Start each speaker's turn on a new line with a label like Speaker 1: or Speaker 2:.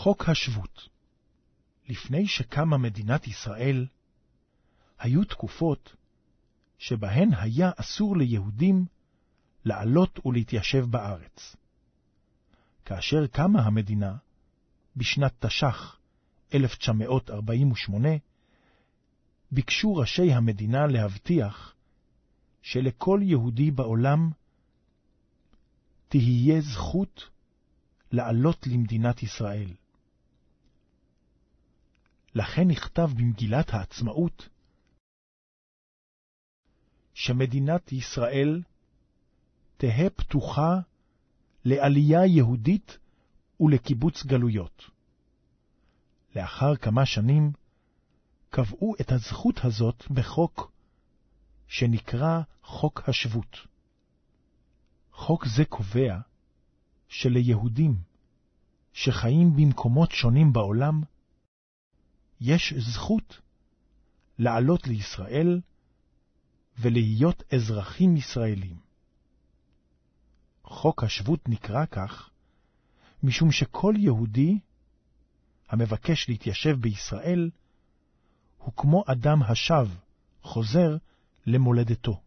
Speaker 1: חוק השבות. לפני שקמה מדינת ישראל, היו תקופות שבהן היה אסור ליהודים לעלות ולהתיישב בארץ. כאשר קמה המדינה, בשנת תש"ח 1948, ביקשו ראשי המדינה להבטיח שלכל יהודי בעולם תהיה זכות לעלות למדינת ישראל. לכן נכתב במגילת העצמאות שמדינת ישראל תהא פתוחה לעלייה יהודית ולקיבוץ גלויות. לאחר כמה שנים קבעו את הזכות הזאת בחוק שנקרא חוק השבות. חוק זה קובע שליהודים שחיים במקומות שונים בעולם יש זכות לעלות לישראל ולהיות אזרחים ישראלים. חוק השבות נקרא כך משום שכל יהודי המבקש להתיישב בישראל הוא כמו אדם השב, חוזר למולדתו.